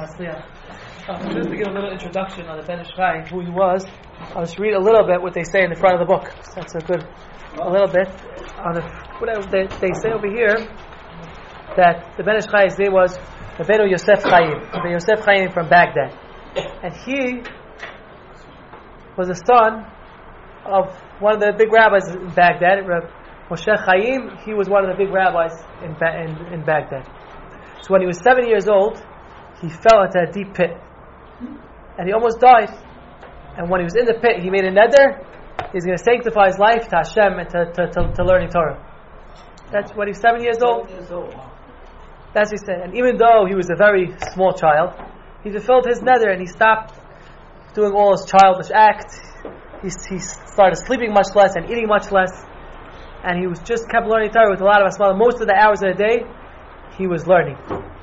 Just to give a little introduction on the Ben Ish Chai, who he was, I'll just read a little bit what they say in the front of the book. So that's a little bit. They say over here that the Ben Ish Chai's name was Rabbeinu Yosef Chaim. Rabbeinu Yosef Chaim from Baghdad. And he was the son of one of the big rabbis in Baghdad, Reb Moshe Chaim. He was one of the big rabbis in Baghdad. So when he was 7 years old, he fell into a deep pit. And he almost died. And when he was in the pit, he made a neder. He's going to sanctify his life to Hashem and to learning Torah. That's when he's 7 years old. That's what he said. And even though he was a very small child, he fulfilled his neder and he stopped doing all his childish acts. He started sleeping much less and eating much less. And he was just kept learning Torah with a lot of asmala. Most of the hours of the day, he was learning.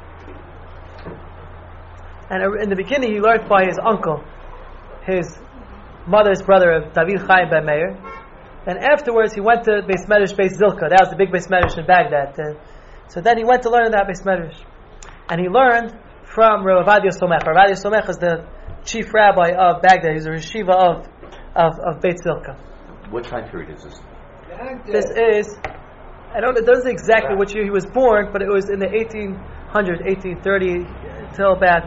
And in the beginning, he learned by his uncle, his mother's brother, David Chaim ben Meir. And afterwards, he went to Beis Medrash Beis Zilka. That was the big Beis Medrash in Baghdad. So then he went to learn in that Beis Medrash. And he learned from Rav Ovadia Somech. Rav Ovadia Somech is the chief rabbi of Baghdad. He's a yeshiva of Beis Zilka. What time period is this? This is, it doesn't say exactly which year he was born, but it was in the 1800s, 1830, till about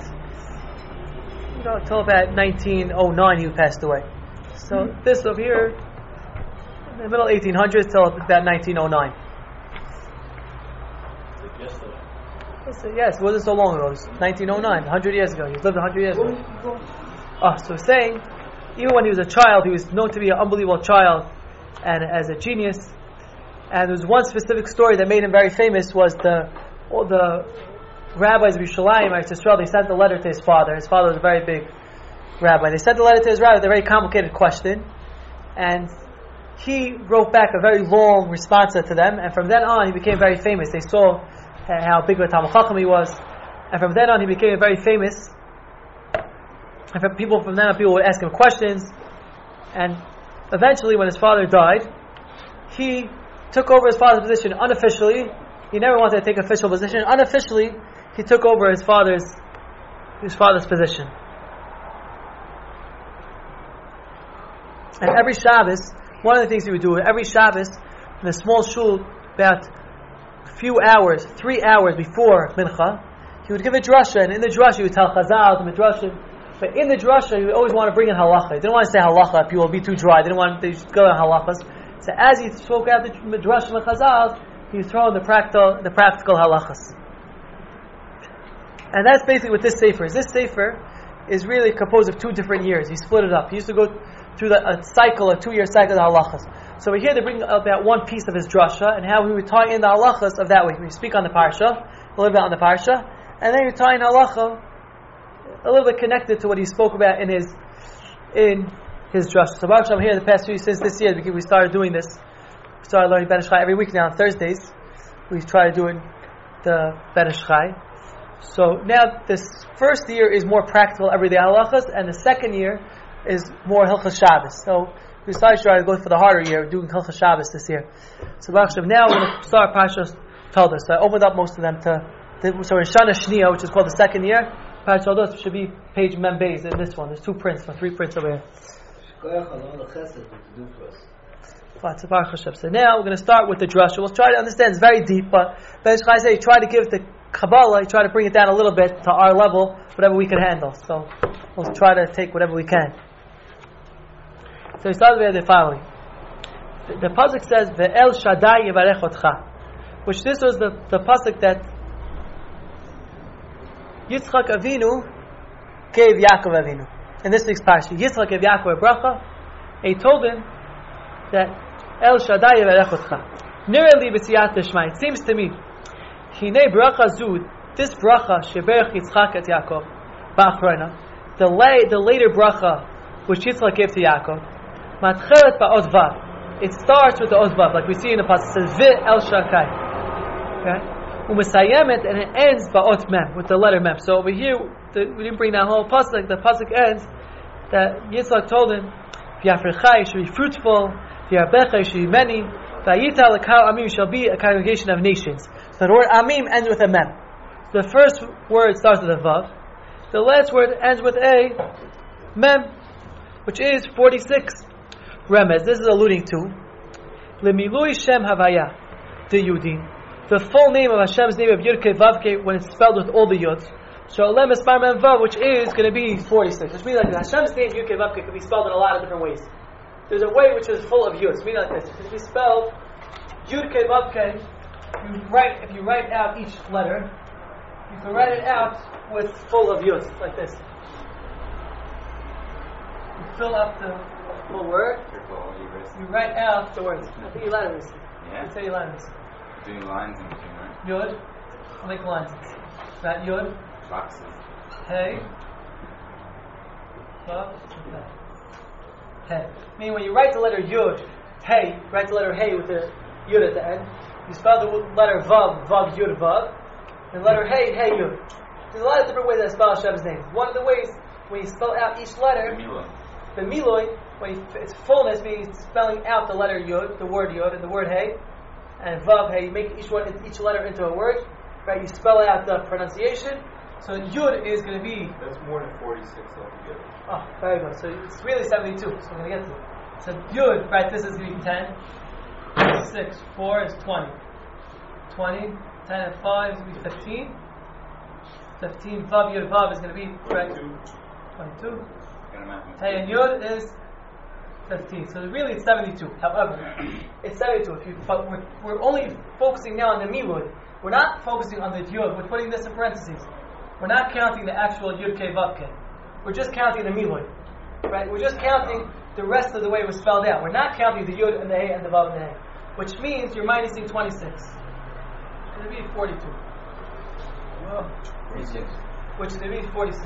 1909 he passed away. So this over here, in the middle 1800s till about 1909. Yes, it wasn't so long ago. It was 1909, 100 years ago. He lived 100 years ago. So saying, even when he was a child, he was known to be an unbelievable child and as a genius. And there was one specific story that made him very famous was all the rabbis of Yerushalayim, Israel, they sent a letter to his father. His father was a very big rabbi. They sent a letter to his rabbi with a very complicated question. And he wrote back a very long response to them. And from then on, he became very famous. They saw how big of a Talmid Chacham he was. And from then on, he became very famous. And people would ask him questions. And eventually, when his father died, he took over his father's position unofficially. He never wanted to take official position. Unofficially, he took over his father's position. And every Shabbos, one of the things he would do, every Shabbos, in a small shul, about a few hours, 3 hours before Mincha, he would give a drasha, and in the drasha he would tell Chazal, the Midrashim. But in the drasha, he would always want to bring in halacha. He didn't want to say halacha, people would be too dry. They didn't want to go on halachas. So as he spoke out the Midrashim and Chazal, he would throw in the practical halachas. And that's basically what this sefer is. This sefer is really composed of 2 different years. He split it up. He used to go through a 2-year cycle of halachas. So we're here to bring about one piece of his drasha and how he would tie in the halachas of that way. We speak on the parsha, a little bit on the parsha, and then he would tie in halacha a little bit connected to what he spoke about in his drasha. So Baruch Hashem, here the past few since this year, we started doing this. We started learning Ben Ish Chai every week now on Thursdays. We try to do the Ben Ish Chai. So now this first year is more practical everyday halachas, and the second year is more Hilchas Shabbos. So we decided to try to go for the harder year, doing Hilchas Shabbos this year. So Baruch Hashem, now we're going to start Parshas Toldos. So I opened up most of them so in Shana Shniya, which is called the second year, Parshas Toldos should be page Mem Beis in this one. There's 2 prints, 3 prints over here. So now we're going to start with the drasha. We'll try to understand. It's very deep, but Ben Ish Chai said, try to give the Kabbalah, try to bring it down a little bit to our level, whatever we can handle. So we'll try to take whatever we can. So he starts with the following. The pasuk says, "Ve'el Shaddai yivarech otcha," which this was the pasuk that Yitzchak Avinu gave Yaakov Avinu. In this week's parsha, Yitzchak gave Yaakov a bracha, and he told him that El Shaddai yivarech otcha. Nira li b'siyat Shema. It seems to me, Hinei bracha zud, this bracha sheberach Yitzchak et Yaakov ba'achrona, the later bracha which Yitzchak gave to Yaakov, matchelet ba'od vav. It starts with the od vav, like we see in the pasuk. It says Vi El Shakai. Okay, u'mesayemet, and it ends ba'ot mem, with the letter mem. So over here, we didn't bring that whole pasuk. The pasuk ends that Yitzchak told him, "V'yafrecha, you should be fruitful. V'yarbecha, you should be many. V'yita l'kal amim, you shall be a congregation of nations." So the word amim ends with a mem. The first word starts with a vav. The last word ends with a mem, which is 46. Remez, this is alluding to Lemilui Shem Havaya, the Yudin, the full name of Hashem's name of Yud-Kei Vav-Kei when it's spelled with all the Yuds. Shalem Esmar Mem Vav, which is going to be 46. Which means like Hashem's name Yud-Kei Vav-Kei can be spelled in a lot of different ways. There's a way which is full of Yuds. Meaning like this. It can be spelled Yud-Kei Vav-Kei. If you write out each letter, you can write it out with full of Yuds, like this. You fill up the full word. You write out the words. I think you line this. Yeah. You say you line this. Doing lines in between, right? Yud. I'll make lines. That Yud. Boxes. Hey. Vav. Hey. Meaning when you write the letter Yud, Hey, write the letter Hey with the Yud at the end. You spell the letter Vav, Vav Yud Vav, and the letter Hey, Hey Yud. There's a lot of different ways to spell Hashem's name. One of the ways when you spell out each letter, the Miloi, when its fullness means spelling out the letter Yud, the word Yud, and the word Hey, and Vav Hey. You make each letter into a word, right? You spell out the pronunciation. So Yud is going to be. That's more than 46 altogether. Oh, very good. So it's really 72. So we're going to get to it. So Yud, right? This is going to be 10. 6, 4 is 20. 20, 10 and 5 is going to be 15. 15, Vav Yud Vav is going to be, right? 22. Hey and Yud is 15. So really it's 72. However, it's 72. But we're only focusing now on the Milud. We're not focusing on the Yud. We're putting this in parentheses. We're not counting the actual Yud Kei Vav Kei. We're just counting the Milud. Right? We're just counting the rest of the way it was spelled out. We're not counting the Yud and the Hey and the Vav and the Hey. Which means you're minusing 26. It's going to be 42. Whoa. 46. Which is going to be 46.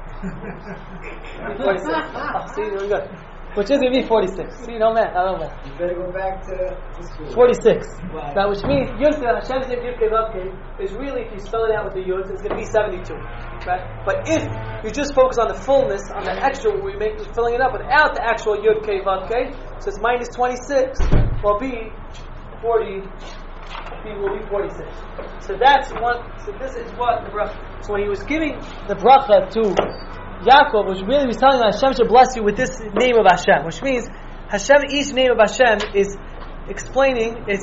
46. Oh, see, there we go. Which is going to be 46. See, no man, I don't know. You better go back to school. 46. Wow. Now, which means Hashem's name Yud Kei Vav Kei is really, if you spell it out with the Yud, it's going to be 72. Right? But if you just focus on the fullness, on the extra, we make filling it up without the actual Yud Kei Vav Kei, so it's minus 26, will be 40. Will be 46. So that's one. So this is what the bracha. So when he was giving the bracha to Yaakov, which really was telling him Hashem should bless you with this name of Hashem, which means Hashem, each name of Hashem is explaining, is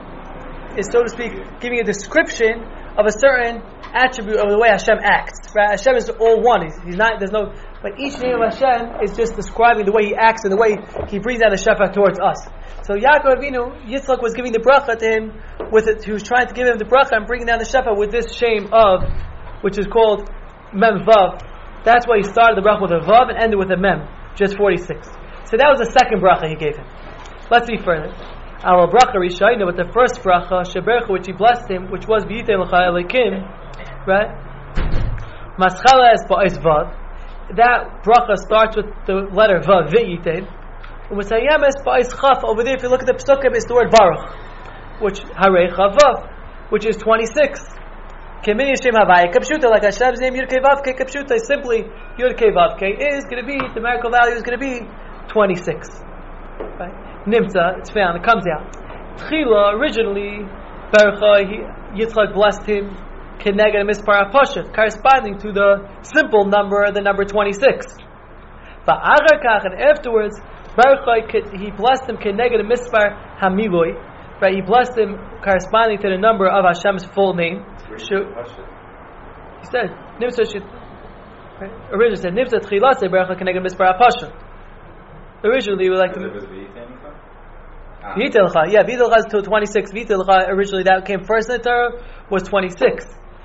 so to speak, giving a description of a certain attribute of the way Hashem acts. Right? Hashem is all one. He's not. There's no. But each name of Hashem is just describing the way He acts and the way He brings down the shefa towards us. So Yaakov Avinu, Yitzchak was giving the bracha to him with it. He was trying to give him the bracha and bringing down the shefa with this shame of, which is called Mem Vav. That's why he started the bracha with a Vav and ended with a Mem, just 46. So that was the second bracha he gave him. Let's see further. Our bracha Rishayna, with the first bracha, Shebercha, which he blessed him, which was V'yitei L'cha Elokim, right? Maschala es ba'is Vav. That bracha starts with the letter Vav, V'yitei. U'Mesayem es ba'is Chaf. Over there, if you look at the Pesukim, it's the word Baruch, which Harei Chavav, which is 26. Kemini Shem Havaya Kapshuta, like Hashem's name Yud Kei Vav Kei Kapshuta, simply Yud Kei Vav Kei is going to be, the numerical value is going to be 26. Right? Nimtza, it's found, it comes out. Tchila, originally, Bercha, Yitzchak blessed him, Keneged Mispar HaPashat, corresponding to the simple number, the number 26. But Agarkach, and afterwards, Bercha, he blessed him, Keneged Mispar HaMiloi, right? He blessed him corresponding to the number of Hashem's full name. He said, Nimtza should, right? Originally said, Nimtza Tchila, say Bercha, Keneged Mispar HaPashat. Originally, we like to. V'yitei L'cha, yeah, V'yitei L'cha is to 26. V'yitei L'cha, originally that came first in the Torah, was 26.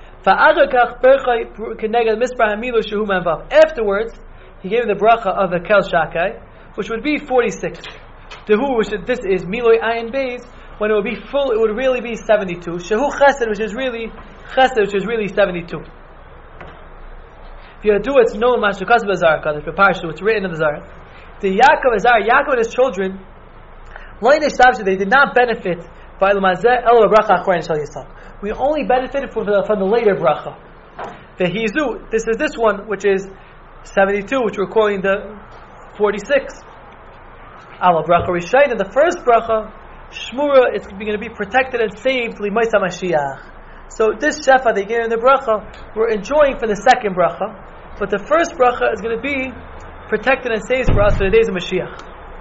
Afterwards, he gave him the bracha of the Kel Shakai, which would be 46. The who, which this is Miloi Ayin Beis, when it would be full, it would really be 72. Shehu Chesed, which is really 72. If you do it's known Mashukas Bazar, the Parsha, it's written in the Zara. The Yaakov and his children, they did not benefit by we only benefited from the later bracha. The Hizu, this one, which is 72, which we're calling the 46. Ala bracha Rishayna, the first bracha, Shmura, it's going to be protected and saved Limaisa Mashiach. So this shefa they gave in the bracha, we're enjoying from the second bracha. But the first bracha is going to be protected and saves for us for the days of Mashiach.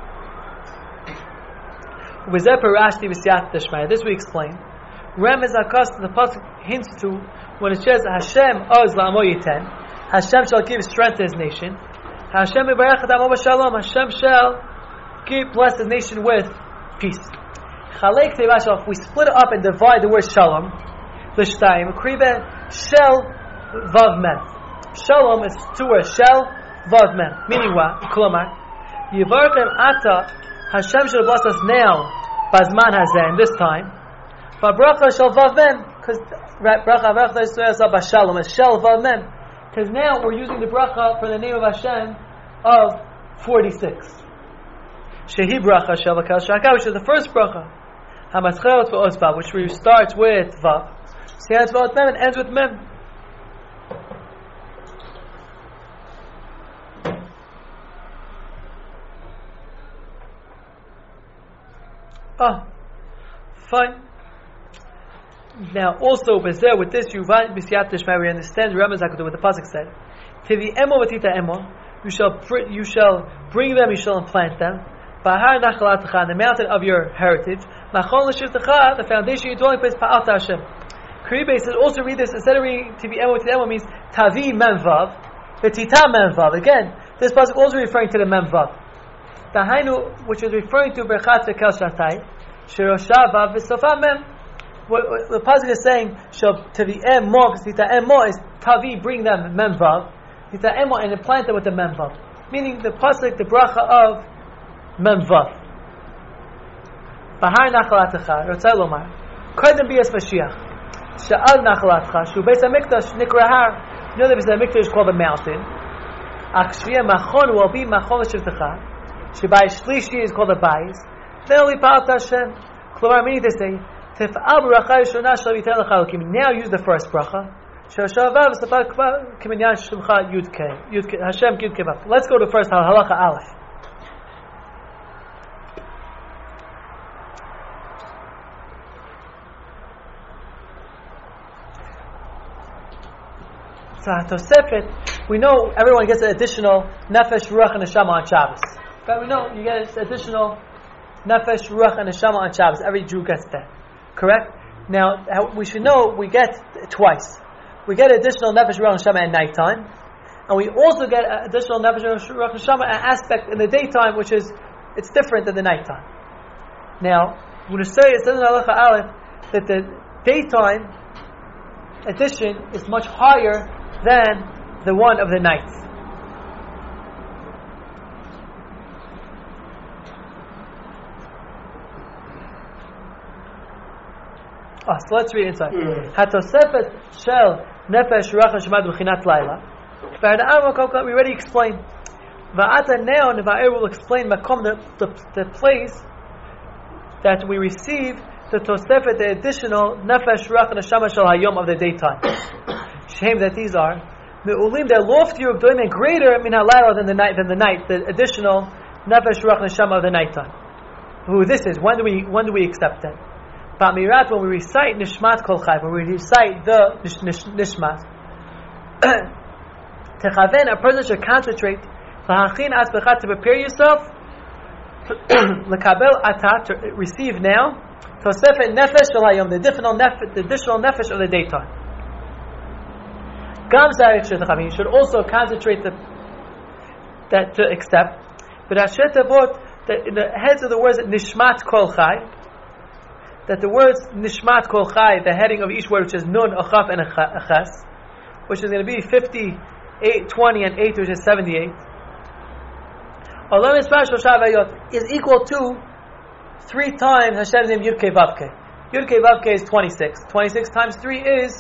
This we explain. Rem is akas, the pasuk hints to when it says Hashem oz la'amo yiten. Hashem shall give strength to His nation. Hashem yibarech et amo b'shalom. Hashem shall bless His nation with peace. Chalek tevashal. If we split it up and divide the word shalom, l'shtayim kribe shel vav mem. Shalom is two words. Shel vav mem. Meaning what? Klomar yivarchem ata. Hashem shall bless us now, bazman hazeh, in this time. But bracha shel vav mem, because bracha b'shalom is shel vav mem. Because now we're using the bracha for the name of Hashem of 46. Shehi bracha shel v'kal shaka, which is the first bracha. Hamaschelot v'osvav, which starts with vav, stands with mem and ends with mem. Fine. Now, also, with this, we understand what the pasuk said. Tivi emo v'tita emo, you shall bring them, you shall implant them. Bahar nachalatcha, the mountain of your heritage. Machon l'shivtecha, the foundation of your dwelling place. Pa'alta Hashem. Kribe says also read this instead of reading Tivi emo v'tita emo means tavi memvav, v'tita memvav. Again, this pasuk also referring to the memvav. Tahainu, which is referring to berchat v'kel shatai, shirosha vav v'sofa mem. What the pasuk is saying, shall tavi'em mo, because tita'em mo is tavi, bring them memvav, tita'em mo, and implant them with the memvav. Meaning the pasuk, the bracha of memvav. Bahar nachalatecha, rotzai lomar, kodem bias Mashiach, sha'al nachalatecha, shu beis hamikdash nikrahar. You know that beis hamikdash is called the mountain. Ach shviyah machon will be machon l'shivtecha. Shebai shlishi is called the bayis. Then only pa'at Hashem. Klomar, meaning to say, now use the first bracha. Let's go to first halacha aleph. So Tosefet, we know everyone gets an additional nefesh, ruach, and neshama on Shabbos. But we know you get an additional nefesh, ruach, and neshama on Shabbos. Every Jew gets that. Correct? Now, we should know we get twice. We get additional nefesh, ruach, and neshama at nighttime, and we also get additional nefesh, ruach, and neshama an aspect in the daytime, which is it's different than the nighttime. Now, when it says in halacha aleph that the daytime addition is much higher than the one of the night. So let's read inside. Hatosefet shel nefesh ruach neshama b'chinat laila. We already explained. Va'ata now Nevaer will explain makom, the place that we receive the tosefet, the additional nefesh ruach neshama shel hayom of the daytime. Shame that these are me'ulim, they're loftier of doing greater min halayla than the night. The additional nefesh ruach neshama of the nighttime. Who this is? When do we accept that? Ba'mirat, when we recite nishmat kol chai, when we recite the nishmat, techaven, a person should concentrate, lahachin atzbecha, to prepare yourself, lekabel atat, to receive now, tosefet nefesh shel hayom, the additional nefesh of the daytime. Gam zarich shetachavin, you should also concentrate that to accept. But ashetavot, that in the heads of the words nishmat kol chai, that the words nishmat kol chai, the heading of each word, which is nun, a chaf, and a ches, which is going to be 58, 20, and 8, which is 78, is equal to 3 times Hashem's name Yud Kei Vav Kei. Yud Kei Vav Kei is 26. 26 times 3 is,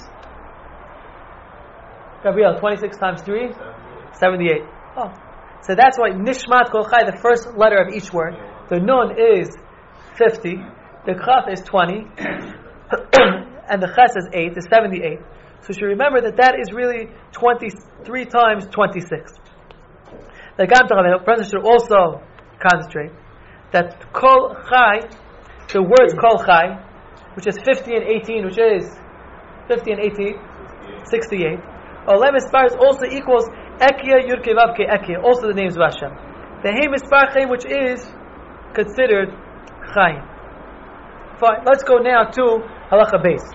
Gabriel, 26 times 3? 78. So that's why nishmat kol chai, the first letter of each word, the nun is 50, the chaf is 20, and the ches is 8, is 78. So you should remember that is really 23 times 26. The person should also concentrate that kol chai, the words kol chai, which is 50 and 18, which is 50 and 18, 68. Olem Espars also equals Ekia Yud-Kei Vav-Kei Ekia, also the names of Hashem. The Hey Mispar Chaim, which is considered Chaim. Fine, let's go now to Halacha Beis.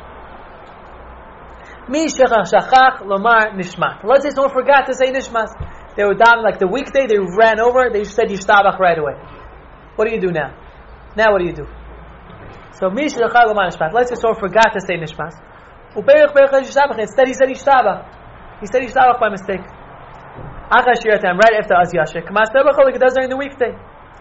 Mi shachach lomar nishmat. Let's say someone forgot to say nishmas. They were down like the weekday, they ran over, they said yishtabach right away. What do you do now? Now what do you do? So mi shachach lomar nishmat. Let's say someone forgot to say nishmas. Instead he said yishtabach. He said yishtabach by mistake. Right after Az Yashik. Like it does during the weekday.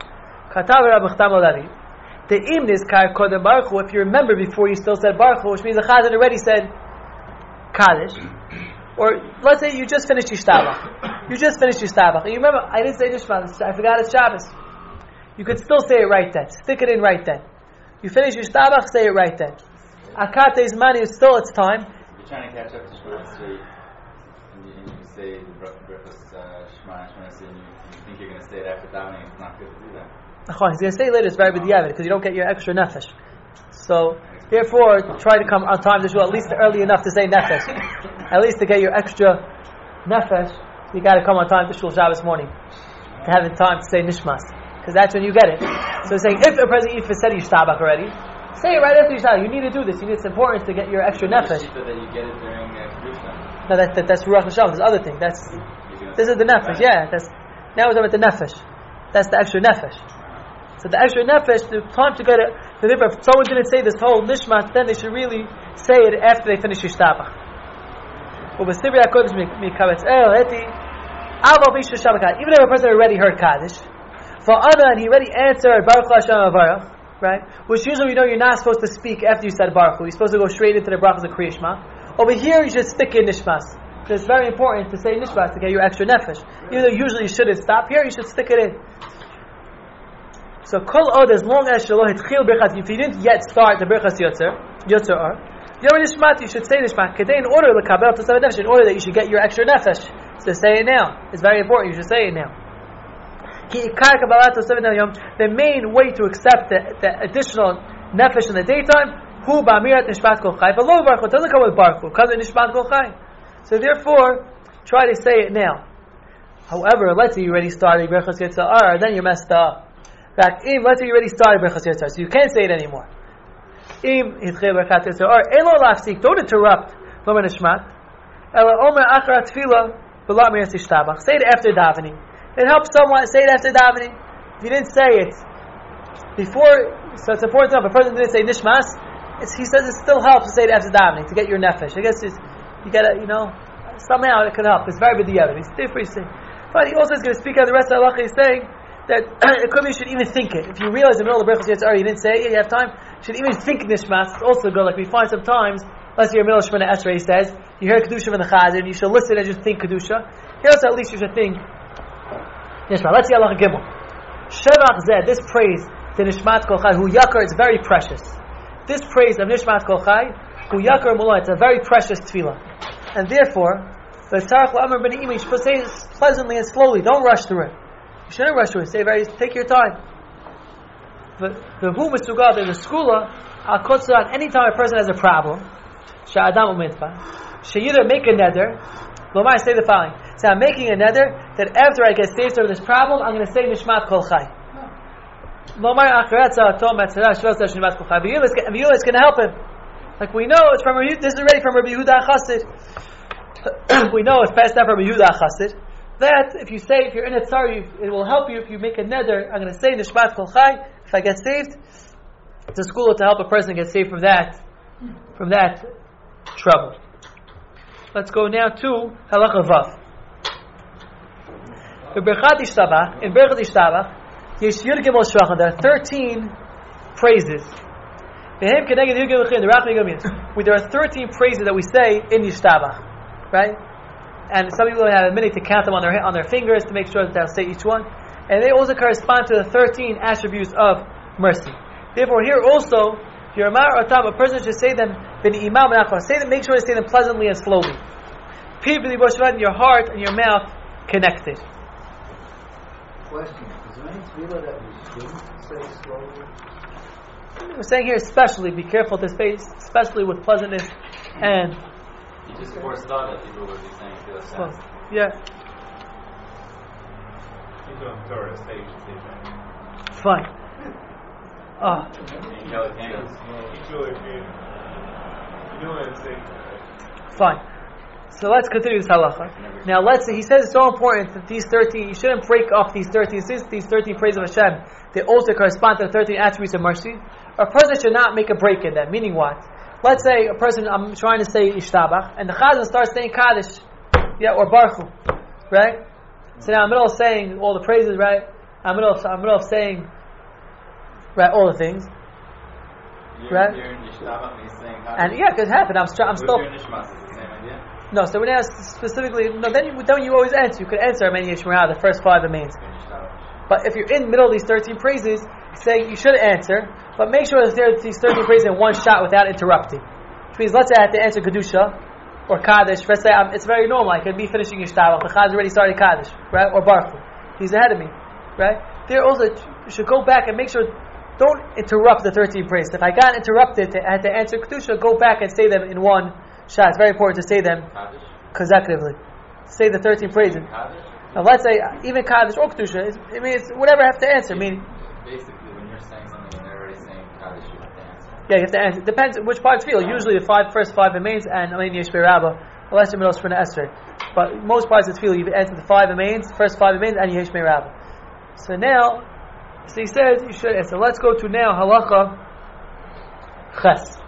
The Im is Kar Kodem Baruch Hu. If you remember before, you still said Baruch Hu, which means the Chazan already said Kaddish. Or let's say you just finished Yishtabach. You just finished Yishtabach. And you remember, I didn't say Nishmas. I forgot it's Shabbos. You could still say it right then. Stick it in right then. You finish Yishtabach, say it right then. Akate's money is still its time. You're trying to catch up to Shema Esrei, and you say the breakfast Shema Esrei, and you think you're going to say it after davening. It's not good to do that. He's going to say later it's very b'diavad because you don't get your extra nefesh. So therefore, try to come on time to shul at least early enough to say nefesh. At least to get your extra nefesh, you got to come on time to shul Shabbos morning to have the time to say nishmas, because that's when you get it. So saying if a person said yishtabach already, say it right after yishtabach. You need to do this. It's important to get your extra nefesh. So that you get it during Kedusha. No, that's Ruach Hashanah. There's other thing. This is the nefesh. Yeah, now we're talking about the nefesh. That's the extra nefesh. So the extra nefesh, the time to get it. If someone didn't say this whole nishmat, then they should really say it after they finish yishtabach. Even if a person already heard Kaddish, for other and he already answered Baruch Hashem Avarach, right? Which usually you're not supposed to speak after you said Baruch Hu. You're supposed to go straight into the brachas of Kriya Shema. Over here you should stick in nishmas. Because it's very important to say nishmas to get your extra nefesh. Even though usually you shouldn't stop here, you should stick it in. So kol od, as long as shelo hitchil berchas, if you didn't yet start the berchas yotzer yom nishmat, you should say nishmat. Kedei, in order lekabel tosavet nefesh, in order that you should get your extra nefesh. So say it now. It's very important. You should say it now. Ki ikar kabbalat tosavet yom. The main way to accept the additional nefesh in the daytime, hu ba'amirat nishmat kol chai. But lo baruch hu doesn't come with baruch hu. Comes with nishmat kol chai. So therefore, try to say it now. However, let's say you already started berchas yitzhar, then you're messed up. Let's say you already started Berachas Yitzhar, so you can't say it anymore. Don't interrupt. Say it after davening. It helps someone. Say it after davening. If you didn't say it before, so it's important to know. If a person didn't say nishmas, he says it still helps to say it after davening to get your nefesh. I guess you gotta, somehow it can help. It's very b'diavad. It's different. But he also is going to speak out the rest of the halacha. He's saying that it could be you should even think it. If you realize in the middle of the Berachos Yitzhar you didn't say it, you have time, you should even think nishmas. It's also good. Like we find sometimes, let's say you're in the middle of Shemona Esrei, he says, you hear Kedusha from the Chazan, you should listen and just think Kedusha. Here also at least you should think nishmas. Let's see Halacha Gimel. Shevach Zeh, this praise to Nishmat Kol Chai, Hu Yakar, it's very precious. This praise of Nishmat Kol Chai, Hu Yakar Mullah, it's a very precious tefillah. And therefore, the Tzarech La'amar B'nei Imi, you should say it pleasantly and slowly, don't rush through it. You shouldn't rush through it. Take your time. But the Hu Mitzugal, there's a skula, Al Kotzah, any time a person has a problem, Sha'adam U'mitva, She'yida make a neder, Lomar, say the following. So I'm making a neder that after I get saved from this problem, I'm going to say Nishmat Kol Chai. Lomar Acharatza Atom Matzara Shvel Sash Nishmat Kol Chai. V'yila, it's going to help him. Like we know, it's from this is already from Rabbi Yehuda Chassid. We know it's passed down from Rabbi Yehuda Chassid. That if you're in a tzar, it will help you if you make a neder. I'm going to say Nishmat Kol Chai. If I get saved, it's a school to help a person get saved from that trouble. Let's go now to Halacha Vav. In Berchat Yishtabach, there are 13 praises. There are 13 praises that we say in Yishtabach, right? And some people have a minute to count them on their fingers to make sure that they'll say each one. And they also correspond to the 13 attributes of mercy. Therefore, here also, a person should say them, make sure to say them pleasantly and slowly. Your heart and your mouth connected. Question: is there any tefillah that we shouldn't say slowly? We're saying here especially, be careful to say, especially with pleasantness and... You just foresaw that people would be saying feel fast. Yeah. Fine. Fine. So let's continue this halacha. Now let's say, he says it's so important that these 13, you shouldn't break off these 13, since these 13 praises of Hashem, they also correspond to the 13 attributes of mercy. A person should not make a break in them, meaning what? Let's say a person, I'm trying to say Ishtabach, and the Chazan starts saying Kaddish, or Baruch Hu, right? So now I'm in the middle of saying all the praises, right? I'm in the middle of saying, right, all the things. Right? You're in Ishtabach and he's saying Kaddish. And yeah, it could happen. I'm still. You're in Nishmas, it's the same idea? No, so when I ask specifically, no, then you always answer. You could answer Amen Yeshmerah, the first 5 amens. But if you're in the middle of these 13 praises, saying you should answer, but make sure that there's these 13 praises in one shot without interrupting. Which means, let's say I have to answer Kedusha or Kaddish. Let's say it's very normal. I could be finishing Yishtabach. The Chaz already started Kaddish, right? Or Baruch Hu. He's ahead of me, right? There also, you should go back and make sure, don't interrupt the 13 praises. If I got interrupted, I had to answer Kedusha, go back and say them in one shot. It's very important to say them consecutively. Say the 13 praises. Now let's say, even Kaddish or Kedusha, it's whatever I have to answer. Meaning, basically, when you're saying something and they're already saying Kaddish, you have to answer. Yeah, you have to answer. Depends which parts feel. Usually the first five remains and Amen Yeshbe Rabbah, unless you're middle Shemona Esrei. But most parts it's feel you answer the 5 remains, first 5 remains, and Yeshbe Rabbah. So now, he says you should answer. Let's go to now halacha ches.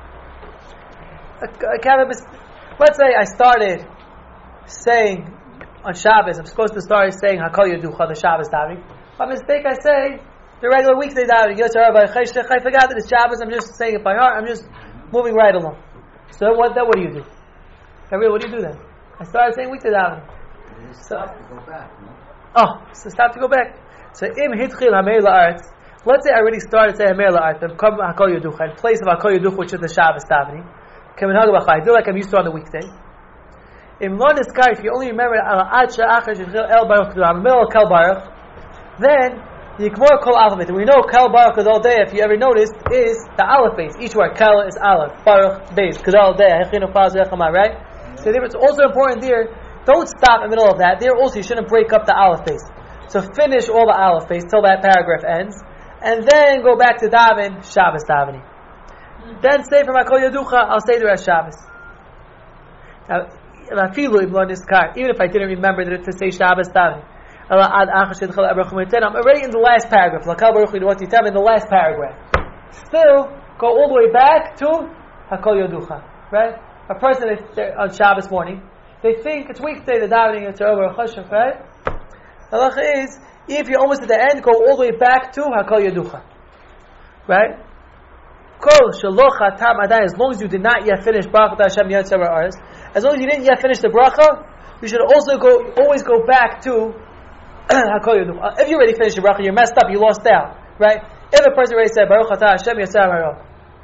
Let's say I started saying on Shabbos, I'm supposed to start saying Hakol Yaducha, the Shabbos davening. By mistake, I say the regular weekday davening. I forgot that it's Shabbos. I'm just saying it by heart. I'm just moving right along. So what do you do? Gabriel, what do you do then? I started saying weekday davening. So go back, no? So stop to go back. So im hitchil hameir la'aretz. Let's say I already started saying hameir la'aretz, but come Hakol Yaducha in place of Hakol Yaducha, which is the Shabbos davening. I do like I'm used to on the weekday. If you only remember in the middle of Kel Baruch, then Yikmor Kol Alphabet. We know Kel Baruch Kadal Day, if you ever noticed, is the Aleph base. Each word Kel is Aleph, Baruch base, Kadal Day, right? So it's also important there. Don't stop in the middle of that. There also you shouldn't break up the Aleph base. So finish all the Aleph base till that paragraph ends, and then go back to daven Shabbos davening. Then say from Hakol Yaducha, I'll say the rest Shabbos. Now, even if I didn't remember to say Shabbos davening, I'm already in the last paragraph. In the last paragraph. Still, go all the way back to Hakol Yaducha. Right? A person on Shabbos morning, they think it's weekday, the davening, it's over, right? Halacha is, if you're almost at the end, go all the way back to Hakol Yaducha. Right? As long as you did not yet finish Baruch Hashem Yotzer Haaretz, as long as you didn't yet finish the bracha, you should also always go back to Hakol Yaducha. If you already finished the bracha, you're messed up, you lost out, right? If a person already said Baruch Hashem Yotzer Haaretz,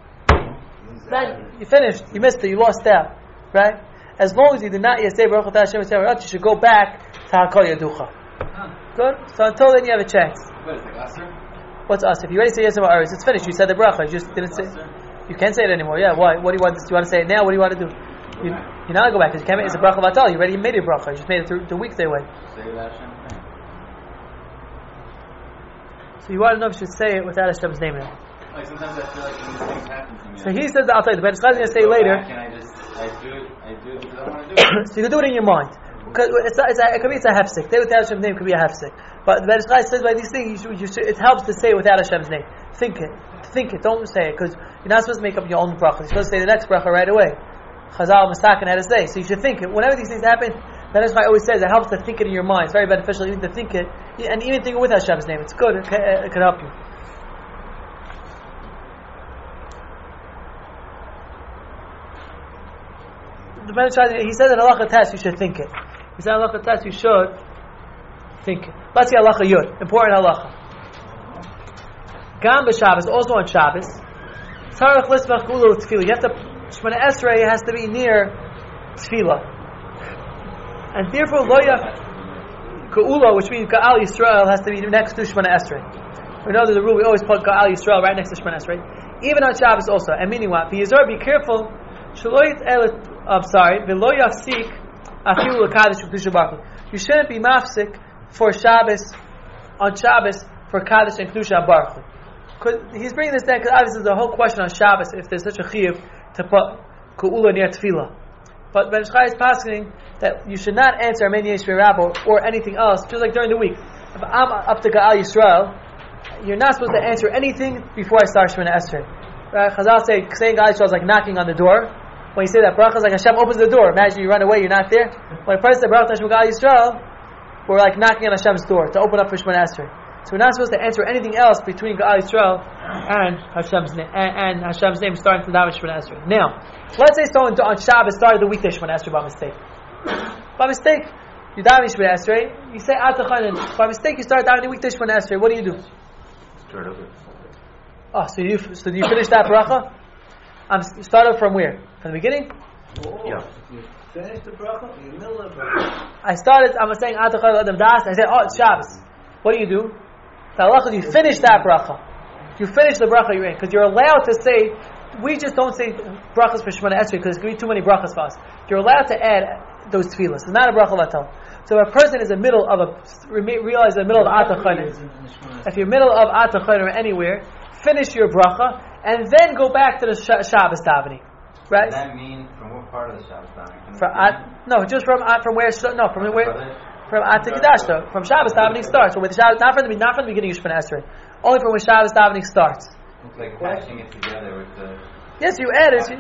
then you finished, you missed it, you lost out, right? As long as you did not yet say Baruch Hashem Yotzer Haaretz, you should go back to Hakol Yaducha. Good. So until then, you have a chance. What is it, Asr? What's us? If you already say yes about ours, it's finished. You said the bracha. You just didn't say. You can't say it anymore. Yeah. Why? What do you want? Do you want to say it now? What do you want to do? You're not going to go back because you can't make it's a bracha vatal. You already made a bracha. You just made it the weekday way. Say that Hashem thing. So you want to know if you should say it without Hashem's name in it. Like sometimes I feel like when these things happen to me. So he says, I'll tell you. The Ben Ish Chai is going to say later. And I do it because I want to do it. So you can do it in your mind. Because it could be it's a hefsek. Say without Hashem's name could be a hefsek. But the Ben Ish Chai says by these things, it helps to say it without Hashem's name. Think it. Don't say it. Because you're not supposed to make up your own bracha. You're supposed to say the next bracha right away. Chazal Masakin had to say. So you should think it. Whenever these things happen, Ben Ish Chai always says it helps to think it in your mind. It's very beneficial even to think it. And even think it with Hashem's name. It's good. It can help you. The Ben Ish Chai, he says in halacha test you should think it. He said in halacha test you should think it. Let's see halacha yud. Important halacha. Gam b'Shabbos, also on Shabbos. Tzarech lismach gula tefillah. You have to Shemona Esrei has to be near tefillah, and therefore loya geula, which means Ga'al Yisrael, has to be next to Shemona Esrei. We know there's a rule. We always put Ga'al Yisrael right next to Shemona Esrei, even on Shabbos also. And meaning what? Be careful. V'lo yafsik afilu l'kadosh v'kedusha baruch. You shouldn't be mafsik for Shabbos on Shabbos for Kaddish and Kedusha and Baruch Hu. He's bringing this down because obviously the whole question on Shabbos, if there's such a chiyuv to put Ku'ula near Tefillah. But Ben Ish Chai is passing that you should not answer Amen Yesh Rabbo or anything else, just like during the week. If I'm up to Ga'al Yisrael, you're not supposed to answer anything before I start Shemana Esrei. Right? Chazal say, saying Ga'al Yisrael is like knocking on the door. When you say that bracha, it's like Hashem opens the door. Imagine you run away, you're not there. When a person says Baruch Hashem Ga'al Yisrael, we're like knocking on Hashem's door to open up for Shemana Esrei. So we're not supposed to answer anything else between Ga'al Yisrael and Hashem's name starting to daven Shemana Esrei. Now, let's say someone on Shabbos started the weekday Shemana Esrei by mistake. By mistake, you daven Shemana Esrei, you say Atachanan. By mistake, you start davening the weekday Shemana Esrei. What do? Start over. Oh, so you finish that bracha? Start up from where? From the beginning? Yeah. You finish the bracha, you're in the middle of the bracha. I'm saying Atachanan Adam Das, and I say, oh, it's Shabbos. What do? The halacha, you finish that bracha. You finish the bracha you're in. Because you're allowed to say, we just don't say brachas for Shemana Esrei because there's going to be too many brachas for us. You're allowed to add those tefillas. It's not a bracha latal. So if a person is in the middle of realize in the middle of Atachanan, if you're middle of Atachanan or anywhere, finish your bracha and then go back to the Shabbos davening. Right? Does that mean from what part of the Shabbos davening? From Atikdash though. From Shabbos davening starts. So with Shabbos, not from the beginning of Shemana Esrei. Only from when Shabbos davening starts. It's like patching it together with the. Yes, you add it.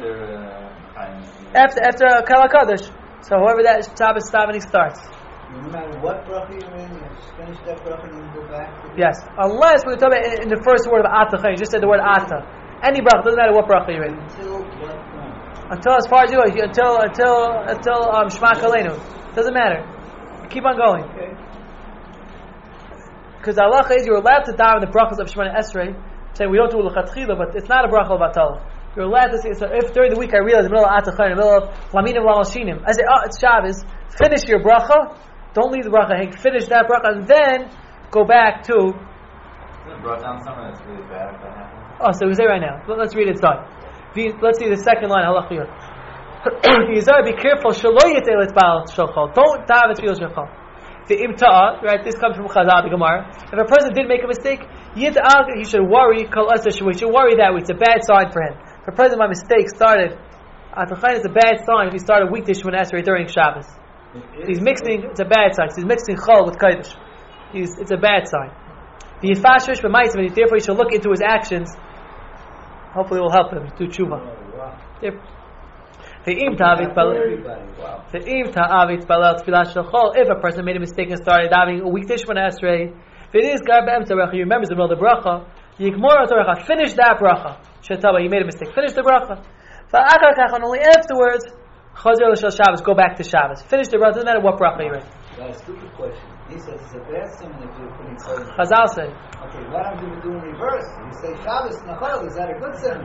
After Kala Kaddish. So whoever that Shabbos davening starts. No matter what bracha you're in, you just finish that bracha and then go back to the... Yes. Unless we're talking about in the first word of Atah, you just said the word Atah. Any bracha, doesn't matter what bracha you're in. Until what point? Until as far as you go, until Shema Kaleinu. Doesn't matter. Keep on going. Okay. Because the halacha is you're allowed to daven the brachas of Shemana Esrei, saying we don't do l'chatchila, but it's not a bracha of Atala. You're allowed to say, so if during the week I realize in the middle of Atachar, in the middle of Laminim Lamashinim, I say, oh, it's Shabbos, finish your bracha, don't leave the bracha hang, finish that bracha, and then go back to... Isn't it brought down something that's really bad if that happens? Oh, so we say right now. Let's read it, done. Let's see the second line, halachiyah. Be careful, don't daven tefillah shachal. The imta'a, right, this comes from Chazal, the Gemara. If a person did make a mistake, he should worry, he should worry that way. It's a bad sign for him. If a person by mistake started, it's a bad sign if he started weekday Shemana Esrei during Shabbos. He's mixing, it's a bad sign. He's mixing chol with kodesh. It's a bad sign. The yifashrish b'maitzim, and therefore he should look into his actions. Hopefully it will help him do tshuva. If a person made a mistake and started davening a weekday Shemana Esrei, if it is gar be'emtza bracha, he remembers the middle of the bracha, yigmor bracha, finish that bracha. Shetaba, you made a mistake. Finish the bracha. And only afterwards, chazer l'shel Shabbos, go back to Shabbos. Finish the bracha. Doesn't matter what bracha you're in. That's a stupid question. He says it's a bad sin if you're putting kodesh. Chazal said. Okay, why don't you do in reverse? You say Shabbos nachal, is that a good sin?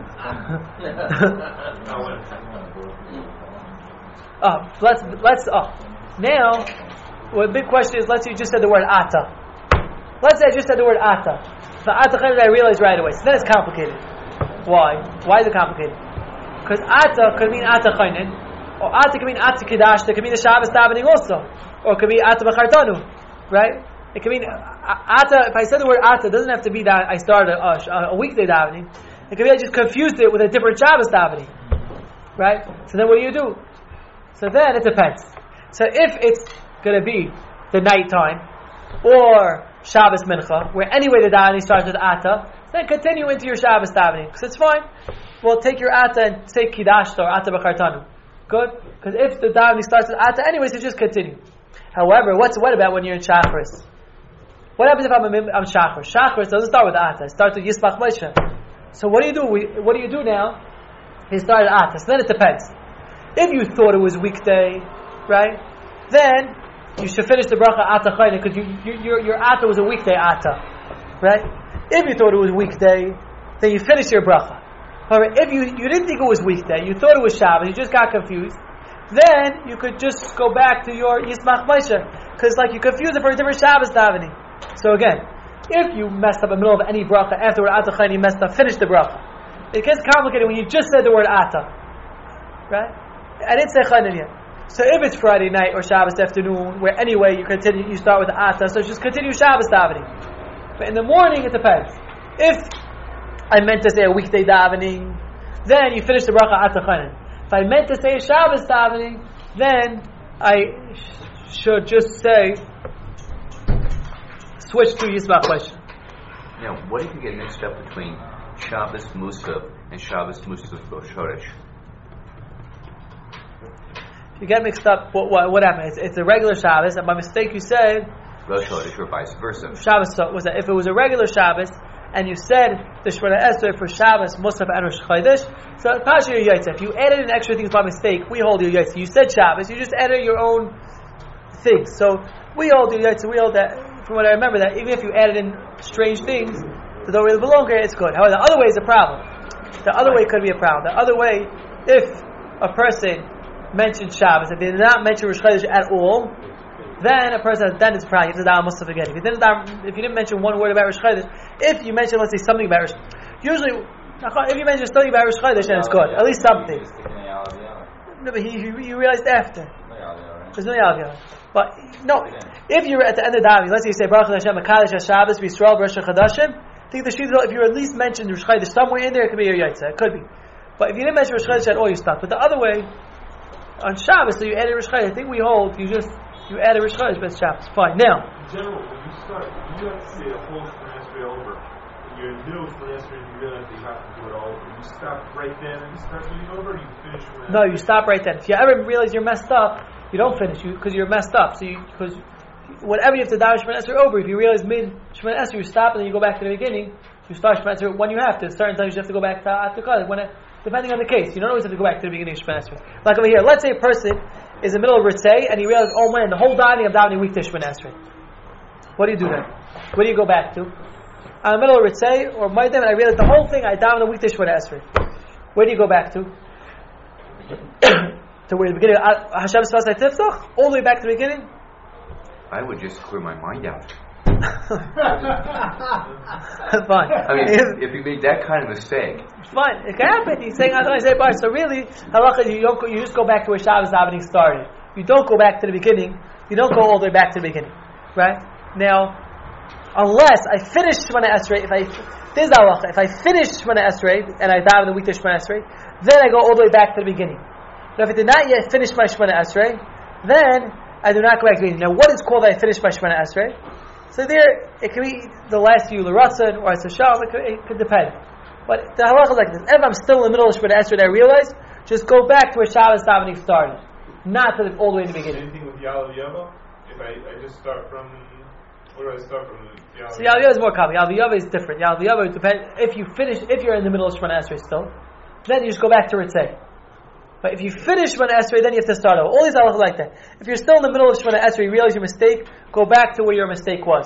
Now, well, the big question is, let's say you just said the word ata. Let's say I just said the word ata. The ata I realized right away. So then it's complicated. Why? Why is it complicated? Because ata could mean ata chaynin, or ata could mean ata kiddush. It could mean the Shabbos davening also, or it could be ata b'chartanu, right? It could mean ata. If I said the word ata, it doesn't have to be that I started a weekday davening. It could be I just confused it with a different Shabbos davening, right? So then what do? So then it depends. So if it's going to be the night time or Shabbos mincha, where anyway the davening starts with ata, then continue into your Shabbos davening because it's fine. Well, take your ata and say kiddush or ata b'chartanu. Good, because if the davening starts with ata, anyway, so just continue. However, what about when you're in Shacharis? What happens if I'm Shacharis? Shacharis doesn't start with ata; it starts with Yismach Moshe. So what do you do? What do you do now? He started ata. So then it depends. If you thought it was weekday, right? Then you should finish the bracha ata chayna because your ata was a weekday ata, right? If you thought it was weekday, then you finish your bracha. However, if you didn't think it was weekday, you thought it was Shabbos, you just got confused, then you could just go back to your Yismach Moshe because like you confused it for a different Shabbos davening. So again, if you messed up in the middle of any bracha after word ata chayna, you messed up, finish the bracha. It gets complicated when you just said the word ata, right? I didn't say chayna yet. So if it's Friday night or Shabbos afternoon, where anyway you start with the ata, so just continue Shabbos davening. But in the morning, it depends. If I meant to say a weekday davening, then you finish the bracha atachanan. If I meant to say a Shabbos davening, then I should just say, switch to Yismach question. Now, what if you get mixed up between Shabbos Musaf and Shabbos Musaf Shoresh? If you get mixed up, what happened? It's a regular Shabbos, and by mistake you said Rosh Chodesh or vice versa. Shabbos. So was that if it was a regular Shabbos and you said the Shemona Esrei for Shabbos, Musaf, and Rosh Chodesh, so Pasha your Yaitza. If you added in extra things by mistake, we hold your Yaitza. You said Shabbos, you just added your own things. So we all do Yaitza. We all that. From what I remember, that even if you added in strange things that don't really belong here, it's good. However, the other way is a problem. The other way could be a problem. The other way, if a person mentioned Shabbos, if they did not mention Rosh Chodesh at all, then a person, then it's a problem. You have to daven Musaf again. If you didn't mention one word about Rosh Chodesh, if you mention, let's say, something about Rosh Chodesh, usually, if you mention something about Rosh Chodesh, then it's good. At least something. No, but you realized after. There's no Yalav. But no, if you're at the end of davening, let's say you say Baruch Hashem Mekadosh HaShabbos V'Yisrael Rosh Chodashim, I think the shita, if you at least mentioned Rosh Chodesh somewhere in there, it could be your Yaitza. It could be. But if you didn't mention Rosh Chodesh at all, you stopped. But the other way, on Shabbos, so you added Rosh Chodesh. I think we hold you added Rosh Chodesh, but it's Shabbos. Fine. Now, in general, when you start, you have to say a whole semester over. When you're in the middle of semester and you realize that you have to do it all over, you stop right then and you start doing it over, or you finish when no, you stop right then. If you ever realize you're messed up, you don't finish because you're messed up. So because whatever you have to daven Shemona Esrei over, if you realize mid Shemona Esrei, you stop and then you go back to the beginning. You start Shemona Esrei when you have to. Certain times you have to go back to Atukah. Depending on the case, you don't always have to go back to the beginning of Shemona Esrei. Like over here, let's say a person is in the middle of Ritzei and he realizes, oh man, the whole davening I'm davening weekday Shemona Esrei. What do you do then? Where do you go back to? I'm in the middle of Ritzei or Maidim and I realize the whole thing I daven the weekday Shemona Esrei. Where do you go back to? To where the beginning of Hashem Sfasai Tifsach? All the way back to the beginning? I would just clear my mind out. Fine. I mean, if you made that kind of mistake. Fine. It can happen. He's saying, so really, halacha, you just go back to where Shabbos davening started. You don't go back to the beginning. You don't go all the way back to the beginning. Right? Now, unless I finish Shemona Esrei, this is halacha. If I finish Shemona Esrei, and I daven the weekday Shemona Esrei, then I go all the way back to the beginning. But if I did not yet finish my Shemona Esrei, then I do not go back to the beginning. Now, what is called that I finished my Shemona Esrei? So there, it could be the last few L'Ratzon, or it's a Shalom, it could depend. But the halacha is like this. If I'm still in the middle of Shemona Esrei and I realize, just go back to where Shabbos davening started. Not to all the way in the beginning. Same thing with Yalav Yava? If I just start from, where do I start from? So Yalav Yava is more common. Yalav Yava is different. Yalav Yava depends, if you're in the middle of Shemona Esrei still, then you just go back to Ritzei. But if you finish Shemona Esrei, then you have to start over. All these halachas like that. If you're still in the middle of Shemona Esrei, you realize your mistake, go back to where your mistake was.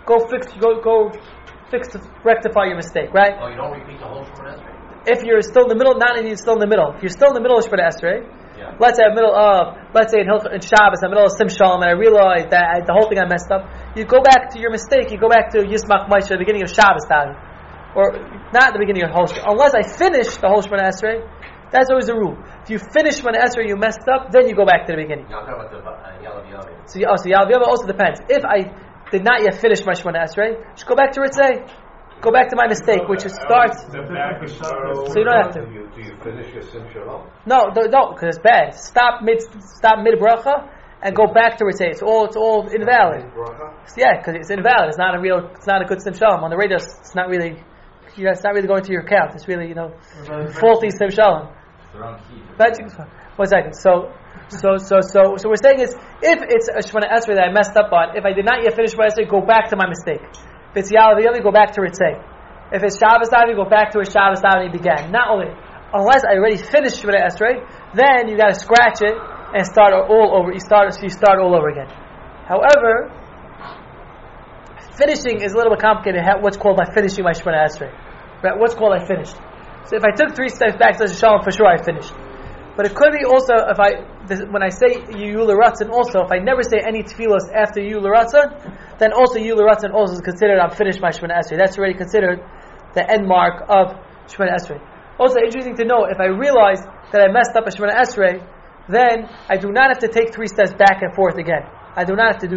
Rectify your mistake, right? Oh, you don't repeat the whole Shemona Esrei? If you're still in the middle, not if you're still in the middle. If you're still in the middle of Shemona Esrei, let's say in Shabbos, in the middle of Sim Shalom, and I realize that the whole thing I messed up, you go back to your mistake, you go back to Yismach Moshe, the beginning of Shabbos time. Or not the beginning of the whole Shemona. Unless I finish the whole Shemona Esrei, that's always the rule. If you finish Shemona Esrei, you messed up, then you go back to the beginning. Now I'm talking about the Yalav Yava. So Yalav Yava also depends. If I did not yet finish my Shemona Esrei, just go back to Ritzei. Go back to my mistake, which is starts. So you don't have to. Do you finish your Sim Shalom? No, because it's bad. Stop mid bracha and go back to Ritzei. It's all invalid. Yeah, because it's invalid. It's not a good Sim Shalom. On the radio, it's not really going to your account. It's really, faulty Sim Shalom. One second. So we're saying is, if it's a Shemona Esrei that I messed up on, if I did not yet finish Shemona Esrei, go back to my mistake. If it's Yalav Yava, go back to Ritzei. If it's Shabbos davening, go back to where Shabbos davening began. Not only, unless I already finished Shemona Esrei, then you got to scratch it and start all over. You start all over again. However, finishing is a little bit complicated. What's called by finishing my Shemona Esrei? Right? What's called I finished? So if I took 3 steps back to Shalom, for sure I finished. But it could be also when I say Yul Ratzon, also if I never say any tefillos after Yul Ratzon, then also Yul Ratzon also is considered I'm finished my Shemona Esrei. That's already considered the end mark of Shemona Esrei. Also interesting to know, if I realize that I messed up a Shemona Esrei, then I do not have to take 3 steps back and forth again. I do not have to do that.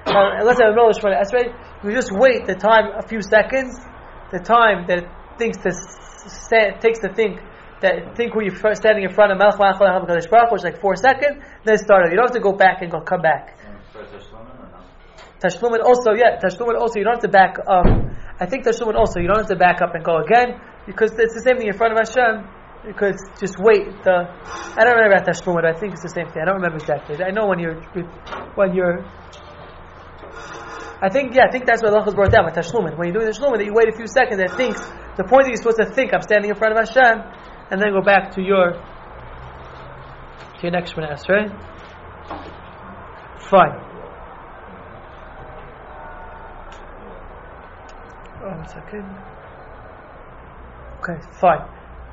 let's say in the middle of Shemona Esrei, you just wait the time a few seconds, the time that it takes to think where you're standing in front of Melech Malach HaKadosh Baruch Hu, which is like 4 seconds, then start it. You don't have to go back and come back. Tashlumin also, you don't have to back up. I think Tashlumin also, you don't have to back up and go again, because it's the same thing in front of Hashem. You could just wait. I don't remember about Tashlumin, but I think it's the same thing. I don't remember exactly. I know I think that's what Allah has brought down with Tashlumin. When you're doing Tashlumin, that you wait a few seconds, that thinks, the point that you're supposed to think, I'm standing in front of Hashem, and then go back to your next Shemona Esrei. Fine. One second. Okay, fine.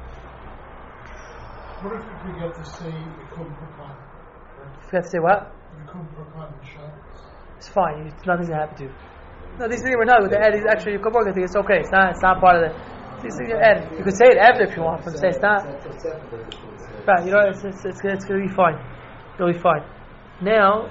What if we get to say Yikum Prakan? If you have to say what? Yikum Prakan in Shabbos. It's fine. It's nothing to have to do. No, these things were not with the Ed. Actually, you come back. I think it's okay. It's not part of the. These things are added. You could say it after if you want, but say it's not. Right. You know, it's going to be fine. It'll be fine. Now,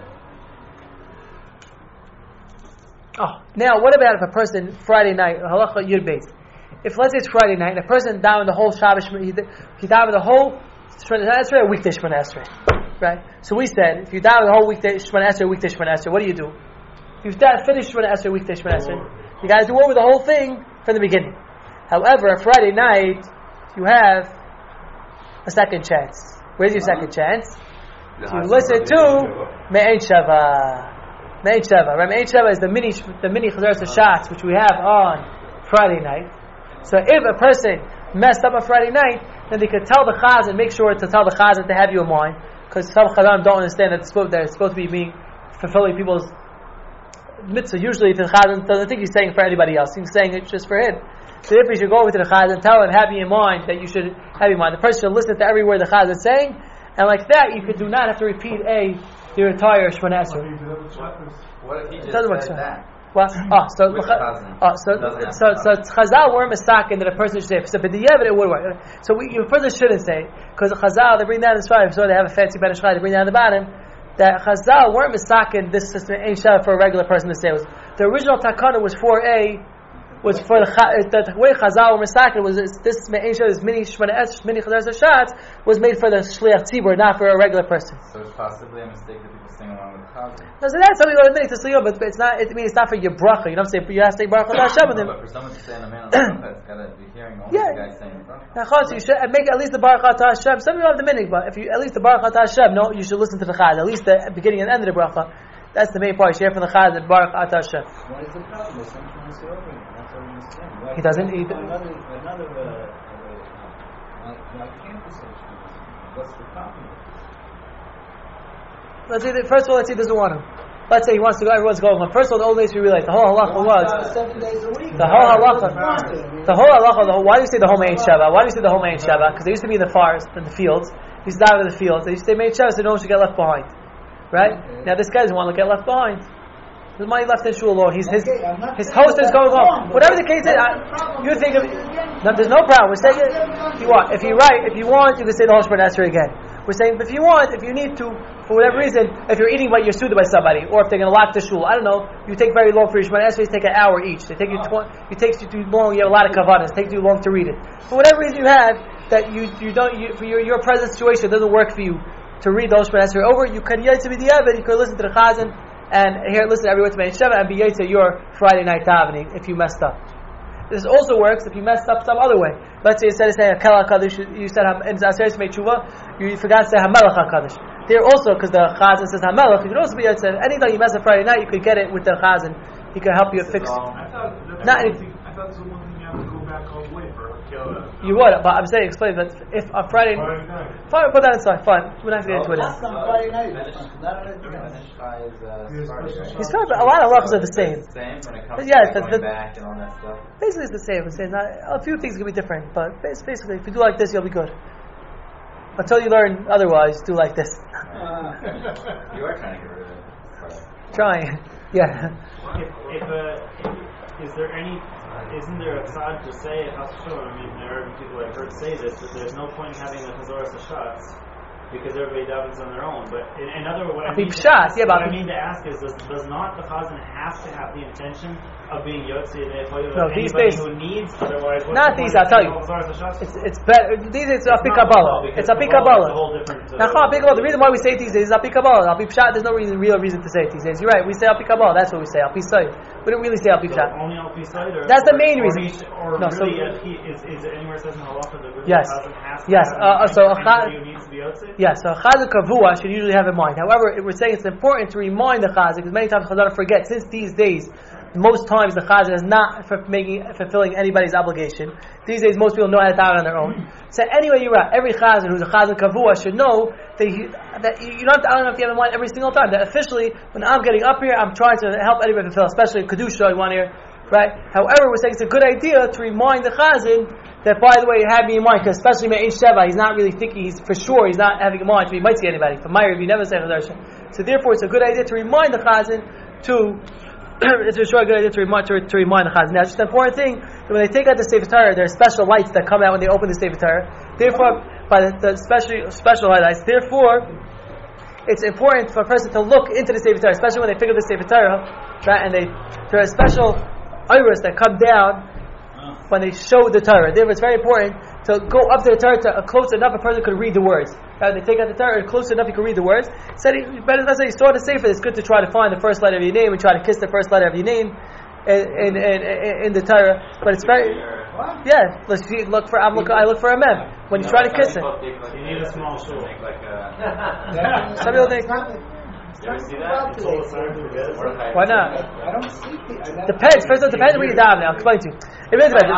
what about if a person Friday night halacha yud beis? If let's say it's Friday night and a person down the whole Shabbos, he down the whole Shemona Esrei, a weekday Shemona Esrei, right? So we said if you down the whole weekday Shemona Esrei, weekday Shemona Esrei, what do you do? You've finished Shemona Esrei, weekday Shemona Esrei. You got to do over the whole thing from the beginning. However, Friday night you have a second chance. Where's your second chance? You listen to Me'en Shava. Me'en Shava. Right? Me'en Shava is the mini Chazaras Hashatz which we have on Friday night. So if a person messed up on Friday night, then they could tell the Chazan, make sure to tell the Chazan to have you in mind, because some Chazan don't understand that they're supposed to be fulfilling people's mitzvah. Usually the Chazan doesn't think he's saying it for anybody else, he's saying it just for him. So if you should go over to the Chazan, tell him, have you in mind, that you should have in mind. The person should listen to every word the Chazan is saying, and like that you do not have to repeat your entire Shemona Esrei. What if he just said that? Well, so Chazal were mistaken that a person should say. So, but the Yevid it would work. So a person shouldn't say, because Chazal they bring down this far. So they have a fancy Ben Ishchai, they bring down the bottom that Chazal weren't mistaken. This system ain't shava for a regular person to say. It was the original takana was for the way Chazal were mistaken was this mini Chazaras Hashatz was made for the Shliach Tzibur, not for a regular person. So it's possibly a mistake that people sing along with Chazal. No, so that's something to admit to Sliyah, but it's not. It means it's not for your bracha. You don't say you have to say bracha to Hashem with him. But for someone to say in a man on the bracha, it's got to be hearing only the guy saying bracha. So you should make at least the bracha to Hashem. Some people have the minhag, but if you at least the bracha to Hashem, no, you should listen to the Chaz. At least the beginning and end of the bracha. That's the main part. You hear from the Chaz and bracha to Hashem. What is the problem? Sometimes you're over. That's what we understand. He doesn't. Why can't this actually? What's the problem? Let's say first of all, let's say he doesn't want him. Let's say he wants to go. Everyone's going. Well, first of all, the old days we realized the whole halacha was 7 days a week. the whole halacha. Why do you say the whole Me'en Shava? Why do you say the whole Me'en Shava? Because they used to be in the forest, in the fields. He used to die in the fields. They used to say Me'en Shava so no one should get left behind. Right? Okay. Now this guy doesn't want to get left behind. There's money left in shul alone. His host is going home. Whatever the case is, you think of. No, there's no problem. We're saying if you want, you can say the whole Shemona Esrei again. We're saying if you want, if you need to, for whatever reason, if you're eating but you're sued by somebody, or if they're going to lock the shul, I don't know. You take very long for your Shemona Esrei. Take an hour each. They take you. It takes you too long. You have a lot of kavanas. It takes you long to read it. For whatever reason you have that you don't for your present situation it doesn't work for you to read the whole Shemona Esrei over. You can yet to be the Evid. You can listen to the Chazan. And here, listen everywhere to Me'en Shava and be yaitza your Friday night davening if you messed up. This also works if you messed up some other way. Let's say instead of saying Hakel HaKadosh, you said in Aseres Mei Tshuva, you forgot to say Hamelech HaKadosh. There also, because the Chazan says Hamelech, you could also be yaitza. Anytime you mess up Friday night, you could get it with the Chazan. He can help you fix it. I thought that's the one thing you have to go back all the way for Hakel. You would, but I'm saying, explain that if on Friday night, fine, put that aside, fine. We're not going to get into it. That's on Friday night. He's trying, but a lot of halachas are the same. When it comes to going back and all that stuff. Basically, it's the same. It's saying a few things can be different, but basically, if you do like this, you'll be good. Until you learn otherwise, do like this. You are trying to get rid of it. Trying, yeah. Isn't there a tzad to say it has to show? I mean, there are people I've heard say this, that there's no point in having the Chazaras Hashatz because everybody davens on their own. But in other words, what I mean to ask is, does not the chazan have to have the intention of being yotzi lechoyu? No, these anybody days, who needs, otherwise, not these. I'll tell you, it's better. These days it's api kabbalah. It's api kabbalah. Now, api kabbalah. The reason why we say it these days is api kabbalah. Api pshat. There's no real reason to say it these days. You're right. We say api kabbalah. That's what we say. Api sayid. We don't really say api pshat. Only api sayid. That's the main reason. Or no, really, is it anywhere says in halacha that yes, yes. Yes. So a chazan kavua should usually have in mind. However, we're saying it's important to remind the chazan because many times chazan forget. Since these days, most times the chazan is not fulfilling anybody's obligation. These days, most people know how to daven on their own. So anyway, you're right. Every chazan who's a chazan kavua should know that you don't have to have in mind every single time. That officially, when I'm getting up here, I'm trying to help anybody fulfill, especially kedusha. You want to hear, right? However, we're saying it's a good idea to remind the chazan that, by the way, you have me in mind, because especially Me'in Sheva, he's not really thinking, he's not having in mind, so he might see anybody. For Meir, you never say Chadarshan. So therefore, it's a good idea to remind the chazan it's a sure good idea to remind the chazan. Now, just an important thing, that when they take out the Sefer Torah, there are special lights that come out when they open the Sefer Torah. Therefore, by the special highlights, therefore, it's important for a person to look into the Sefer Torah, especially when they pick up the Sefer Torah, right, and there are special iris that come down when they show the Torah. Therefore, it's very important to go up to the Torah close enough a person could read the words. Right? They take out the Torah close enough you can read the words. Said better not say you saw the Sefer. It's good to try to find the first letter of your name and try to kiss the first letter of your name in the Torah. But it's very I look for a mem when you try to kiss it. You need a small shul. Some people think. You ever see that? Why not? I don't see it. Depends. First of all, depends where you daven. I'll explain to you. It really depends.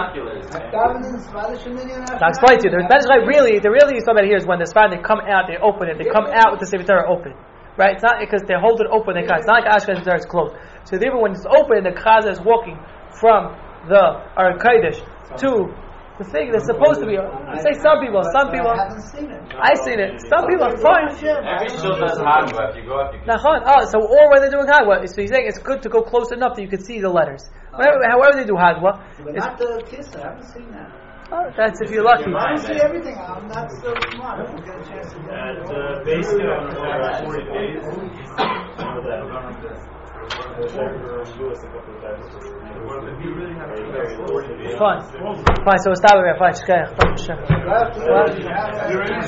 I'll explain to you. The really you talk about here is when the Sfardim they come out, they open it, they come out with the Sefer Torah open. Right? It's not because they hold it open, it's not like Ashkenaz Torah is closed. So therefore when it's open, the chazan is walking from the Aron Kodesh to the thing that's supposed to be. I say some people. I haven't seen it. I've seen it. Some people are fine. Every shul does Hagwa. If you go up, you can or when they're doing Hagwa. So he's saying it's good to go close enough that you can see the letters. However they do Hagwa. But not the kiss. I haven't seen that. That's if you're lucky. I don't see everything. I'm not so smart. I don't get a chance to do it. Basically, on the 40 days, Fine. So we'll stop it here. Fine.